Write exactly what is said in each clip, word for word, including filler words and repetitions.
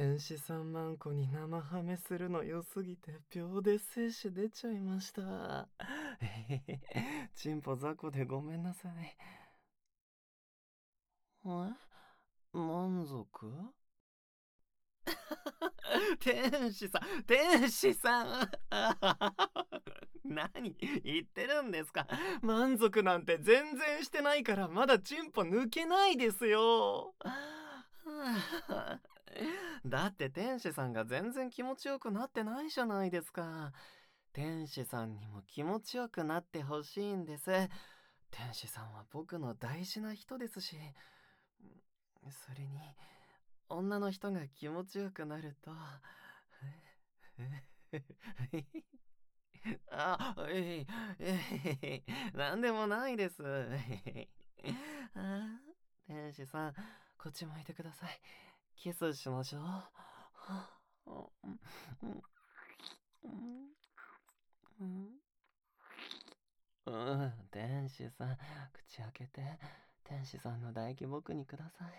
天使さんマンコに生ハメするの良すぎて秒で精子出ちゃいました。えへへ、チンポ雑魚でごめんなさい。え、満足？天使さん、天使さん何言ってるんですか？満足なんて全然してないからまだチンポ抜けないですよ。だって天使さんが全然気持ちよくなってないじゃないですか。天使さんにも気持ちよくなってほしいんです。天使さんは僕の大事な人ですし、それに女の人が気持ちよくなるとあ、えい、えい、なんでもないです。あ、天使さん、こっち向いてください。キスしましょう。うん、天使さん、口開けて。天使さんの唾液僕にください。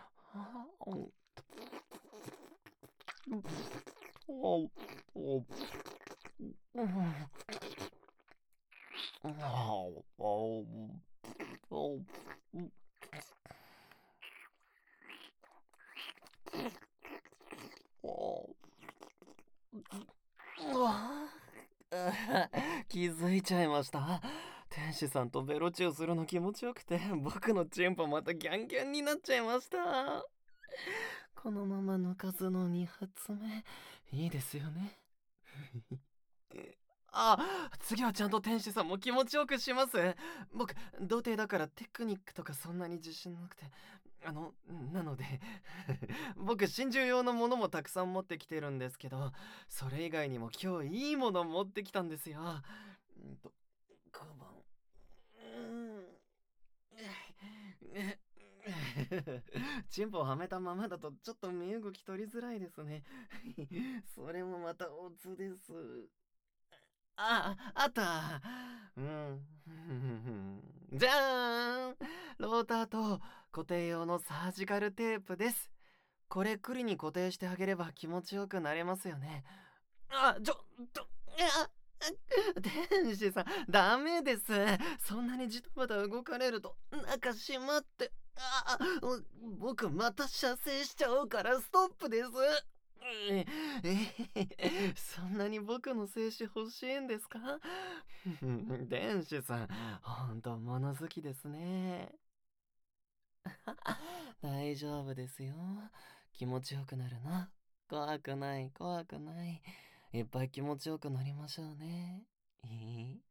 気づいちゃいました。天使さんとベロチューするの気持ちよくて僕のチンポまたギャンギャンになっちゃいました。このまま抜かずのに発目いいですよね。あ、次はちゃんと天使さんも気持ちよくします。僕童貞だからテクニックとかそんなに自信なくて、あのなので僕真珠用のものもたくさん持ってきてるんですけど、それ以外にも今日いいもの持ってきたんですよ。うんとカバン、チンポをはめたままだとちょっと身動き取りづらいですね。それもまたオツです。あ、あった。うん。じゃーん、ローターと固定用のサージカルテープです。これ栗に固定してあげれば気持ちよくなれますよね。あ、ちょ、ちょ、いや、天使さん、ダメです。そんなにジタバタ動かれると中しまって、あ、僕また射精しちゃうからストップです。ええ、そんなに僕の精子欲しいんですか？天使さん、ほんと物好きですね。大丈夫ですよ。気持ちよくなるの。怖くない、怖くない。いっぱい気持ちよくなりましょうね。いい？ん？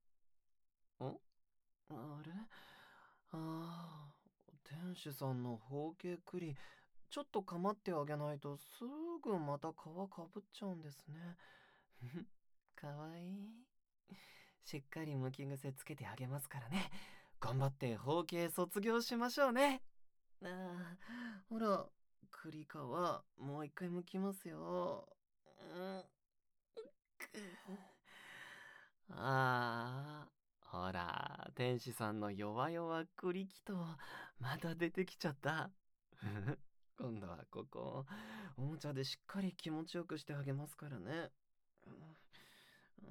あれ？ああ、天使さんの包茎栗、ちょっと構ってあげないとすぐまた皮かぶっちゃうんですね。かわいい。しっかり剥き癖つけてあげますからね。頑張って包茎卒業しましょうね。ああ、ほら、栗皮、もう一回剥きますよ。うん、ああ、ほら、天使さんの弱々栗きと、また出てきちゃった。今度はここ、おもちゃでしっかり気持ちよくしてあげますからね。うん、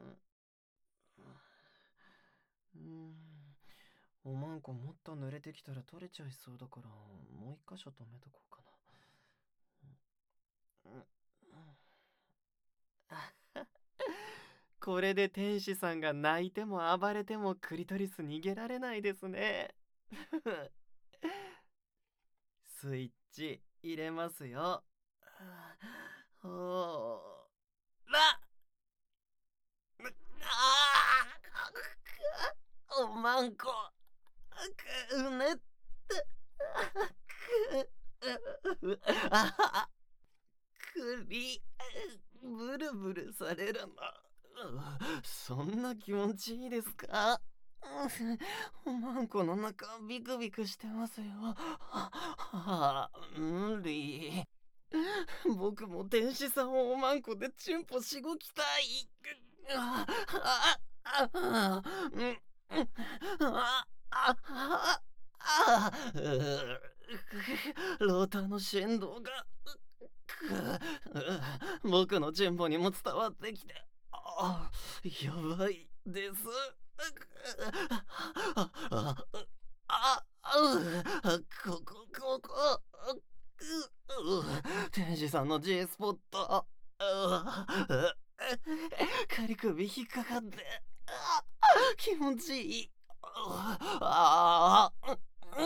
うん、おまんこもっと濡れてきたら取れちゃいそうだから、もう一箇所止めとこうかな。うん、これで天使さんが泣いても暴れてもクリトリス逃げられないですね。スイッチ入れますよ。ほら、あー、おまんこ、うねって、あ、くり、ブルブルされるの。そんな気持ちいいですか？おまんこの中ビクビクしてますよ。はあ、無理。僕も天使さんをおまんこでチンポしごきたい。ああああうんああああローターの振動がう僕のチンポにも伝わってきて、あ、やばいです。あ、あ、あ、あ、ここ、ここ、うう天使さんの G スポット、ああ仮首引っかかって、あ気持ちいい。ああ、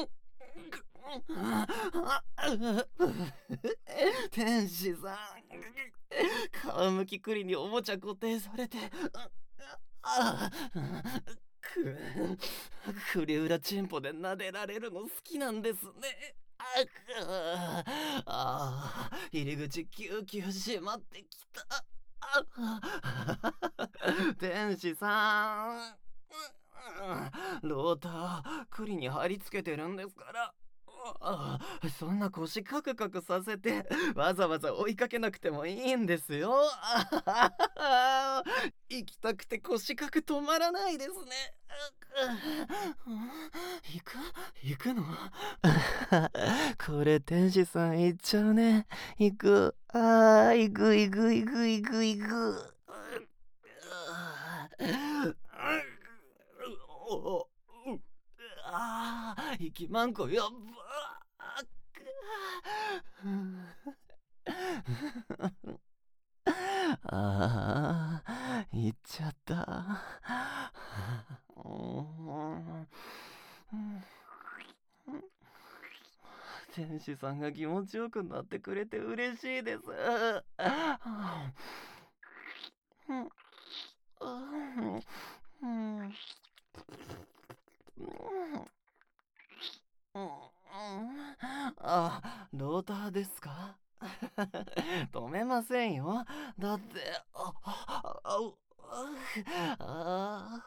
天使さん、皮むき栗におもちゃ固定されて、あく栗裏チンポで撫でられるの好きなんですね。ああ入り口キューキュー閉まってきた。あ天使さん、ローター栗に貼り付けてるんですから。あそんな腰カクカクさせてわざわざ追いかけなくてもいいんですよ。行きたくて腰かく止まらないですね。行く行くのこれ天使さん行っちゃうね。行く。あー行く行く行く行く行く。ああ息まんこやっばああ行っちゃった天使さんが気持ちよくなってくれて嬉しいです。あ、ローターですか止めませんよ。だって、あ、あ、あ、あ、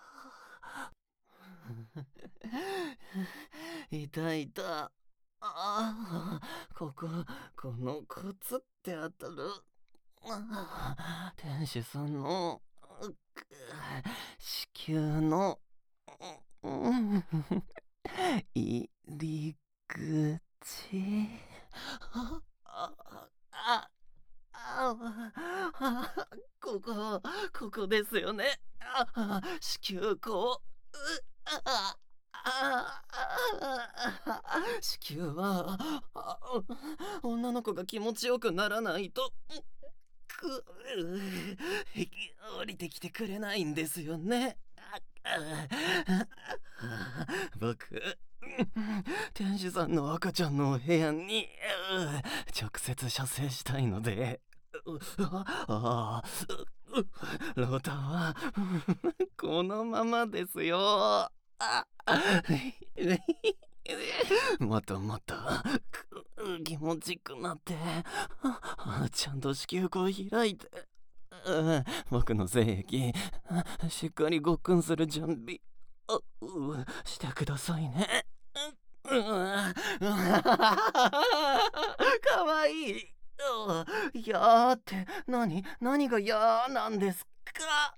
痛い痛。ああ、ここ、このコツって当たる。天使さんの子宮の入り口。ああああここここですよね。あ子宮口。ああ子宮は女の子が気持ちよくならないとく降りてきてくれないんですよね。僕天使さんの赤ちゃんのお部屋に直接射精したいので、ああロータはこのままですよ。もっともっと気持ちくなってちゃんと子宮口開いて僕の精液しっかりごっくんする準備してくださいね。かわいい。やーって何何がやーなんですか。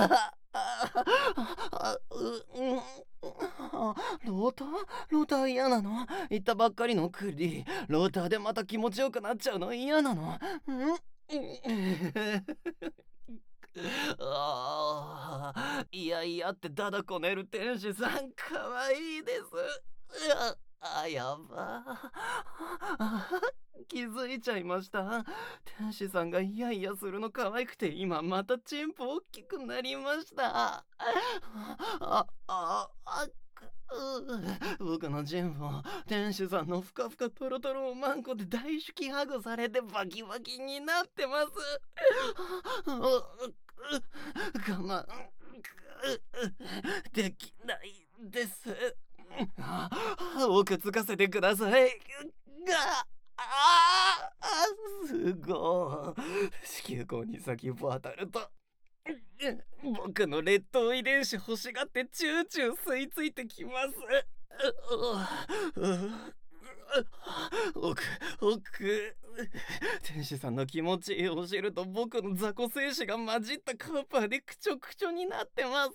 ローターローター嫌なの。言ったばっかりのクリローターでまた気持ちよくなっちゃうの嫌なの。んあいやいやってだだこねる天使さんかわいいです。あやば気づいちゃいました。天使さんがイヤイヤするの可愛くて今またチンポ大きくなりました。ああああ僕のチンポ天使さんのふかふかトロトロおまんこで大好きハグされてバキバキになってます。我慢できないです。奥つかせてください。がああすごい。子宮口に先っぽ当たると僕の劣等遺伝子欲しがってチューチュー吸い付いてきます。奥奥天使さんの気持ちを知ると僕の雑魚精子が混じったカーパーでくちょくちょになってます。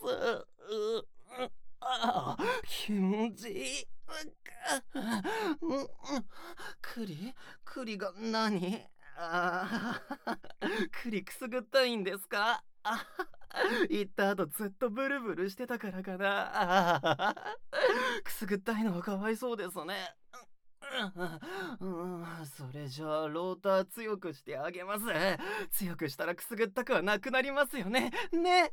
ああ気持ちいい。栗栗が何ああ、栗くすぐったいんですか？あ、行った後ずっとブルブルしてたからかな。あーくすぐったいのはかわいそうですね。うん、うん、それじゃあローター強くしてあげます。強くしたらくすぐったくはなくなりますよね。ね。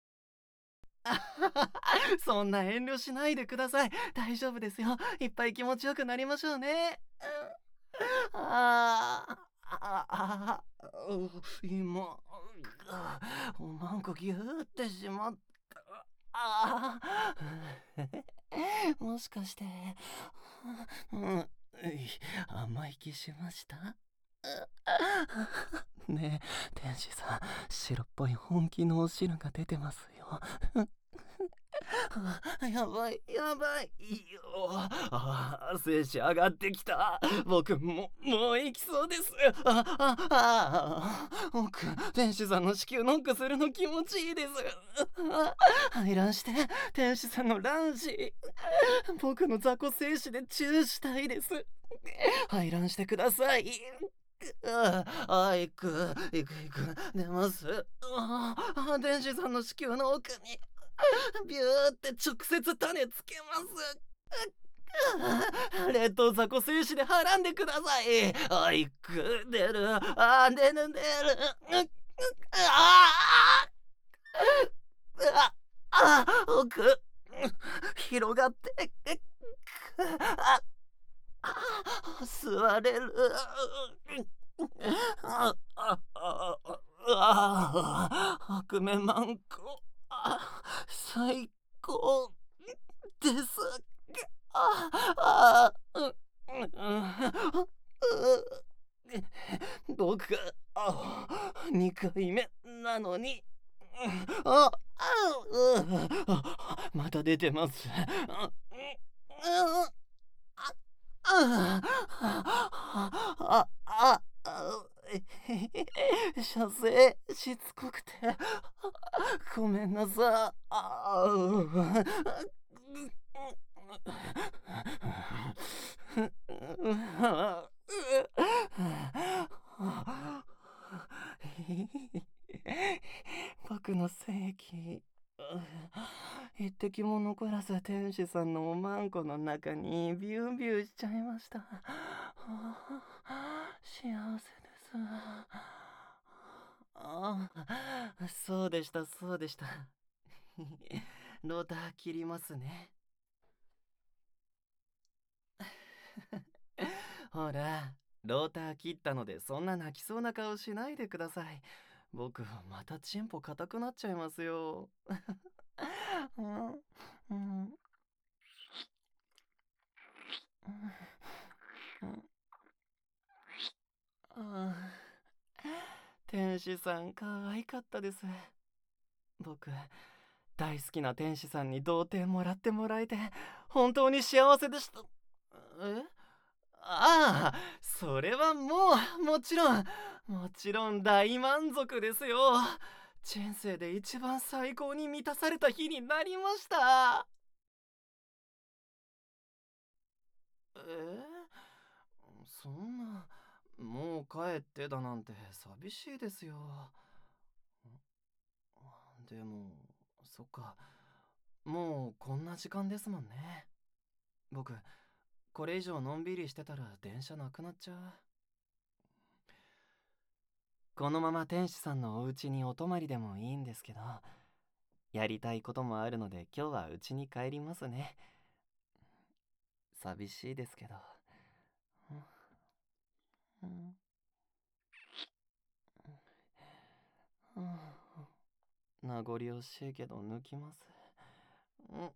そんな遠慮しないでください。大丈夫ですよ。いっぱい気持ちよくなりましょうね。ああ、ああ、う今、あおまんこぎゅーってしまった。ああ、もしかして、うん、い甘い気しました？ねえ、天使さん、白っぽい本気のお汁が出てますよ。あやばい、やばい。いいよ。ああ、精子上がってきた。僕も、もう行きそうです。あ、あ、ああ、僕、天使さんの子宮ノックするの気持ちいいです。あ排卵して、天使さんの卵子。僕の雑魚精子でチューしたいです。排卵してください。ああ、行く、行く、行く、出ます。ああ、天使さんの子宮の奥に。ビューって直接種つけます。冷凍雑魚精子ではらんでください。あ、いく、出る、あ、出る、出る。ああ、あ、奥、広がって、あ、座れる。あ、あ、あ、あ、悪夢マンコ。あ、最高です。ああ、う、う、う、僕、あ、にかいめなのに、あ、あ、また出てます。あ、あ、あ、あ、射精しつこくてごめんなさい。あ僕の正規一滴も残らず天使さんのおまんこの中にビュービューしちゃいました。幸せです。ああ、そうでした、そうでした。ローター切りますね。ほら、ローター切ったのでそんな泣きそうな顔しないでください。僕、またチンポ硬くなっちゃいますよ。うん、うん、うん、あ天使さん、可愛かったです。僕、大好きな天使さんに童貞もらってもらえて、本当に幸せでした。えああ、それはもう、もちろん、もちろん大満足ですよ。人生で一番最高に満たされた日になりました。えそんな、もう帰ってだなんて寂しいですよ。でも、そっか、もうこんな時間ですもんね。僕、これ以上のんびりしてたら電車なくなっちゃう。このまま天使さんのお家にお泊まりでもいいんですけど、やりたいこともあるので今日は家に帰りますね。寂しいですけど。うん、うん、名残惜しいけど抜きます。うん、うん、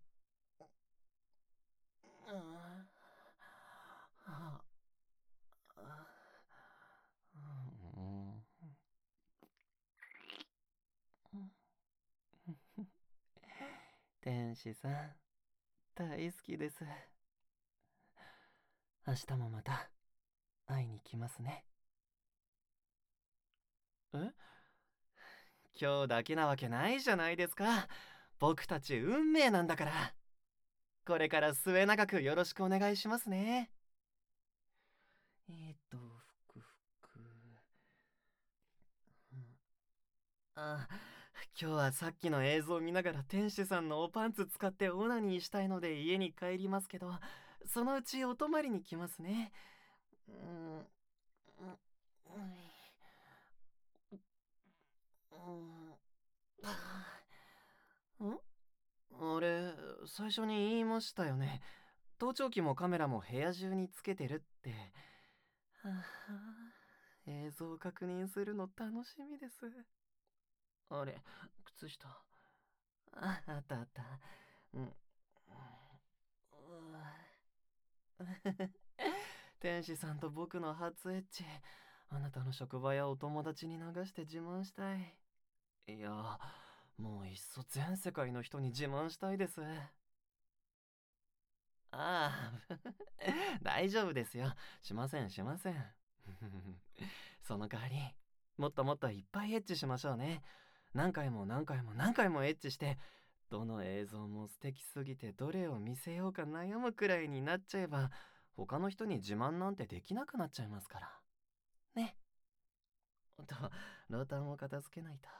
あうん、天使さん、大好きです。明日もまた会いに来ますね。え今日だけなわけないじゃないですか。僕たち運命なんだから。これから末永くよろしくお願いしますね。えーっと、ふくふく。 あ、今日はさっきの映像を見ながら天使さんのおパンツ使ってオナニーしたいので家に帰りますけど、そのうちお泊まりに来ますね。うーん、うーん、んあれ、最初に言いましたよね。盗聴器もカメラも部屋中につけてるって。はあ、映像を確認するの楽しみです。あれ、靴下。あ、あったあった。うん。天使さんと僕の初エッチ、あなたの職場やお友達に流して自慢したい。いや、もういっそ全世界の人に自慢したいです。ああ、大丈夫ですよ。しませんしません。その代わり、もっともっといっぱいエッチしましょうね。何回も何回も何回もエッチして、どの映像も素敵すぎてどれを見せようか悩むくらいになっちゃえば、他の人に自慢なんてできなくなっちゃいますから。ね。と、ローターも片付けないと。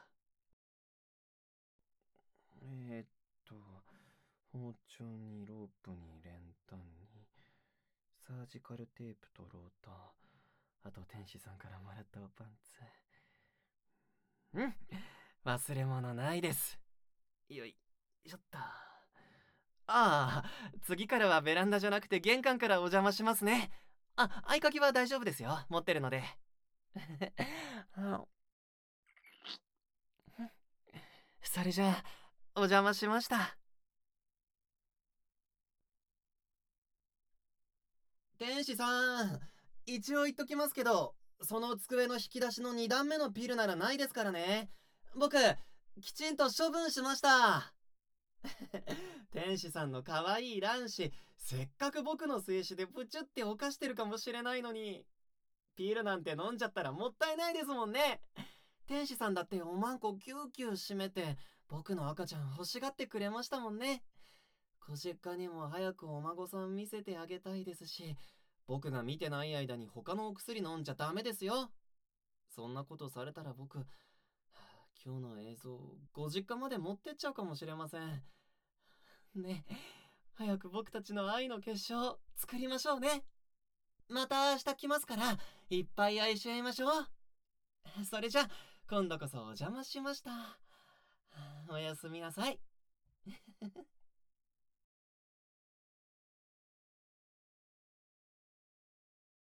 えー、っと、包丁にロープに練炭に、サージカルテープとローター、あと天使さんからもらったおパンツ。うん、忘れ物ないです。よいしょっと。ああ、次からはベランダじゃなくて玄関からお邪魔しますね。あ、合鍵は大丈夫ですよ。持ってるので。それじゃあ、お邪魔しました。天使さん、一応言っときますけど、その机の引き出しのに段目のピルならないですからね。僕、きちんと処分しました。天使さんの可愛い卵子、せっかく僕の精子でプチュって犯してるかもしれないのに、ピールなんて飲んじゃったらもったいないですもんね。天使さんだっておまんこキューキュー締めて、僕の赤ちゃん欲しがってくれましたもんね。小実家にも早くお孫さん見せてあげたいですし、僕が見てない間に他のお薬飲んじゃダメですよ。そんなことされたら僕、はあ、今日の映像ご実家まで持ってっちゃうかもしれませんね。早く僕たちの愛の結晶作りましょうね。また明日来ますから、いっぱい愛し合いましょう。それじゃ、今度こそお邪魔しました。おやすみなさい。